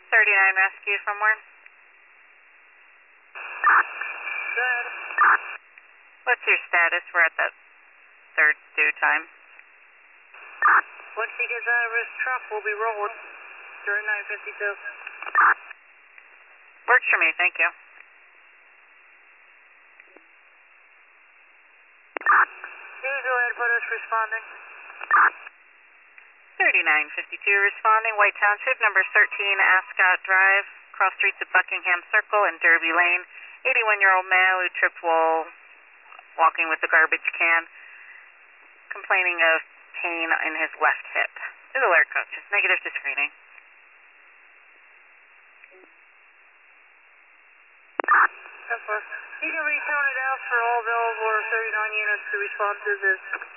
39 rescue from where? Good. What's your status? We're at that third due time. Once he gets out of his truck, we'll be rolling. 3952. Works for me, thank you. Go ahead, put us responding. 3952 responding, White Township, number 13 Ascot Drive, cross streets of Buckingham Circle and Derby Lane. 81-year-old male who tripped while walking with the garbage can, complaining of pain in his left hip. Is alert coaches, negative to screening. You can retone it out for all available or 39 units to respond to this.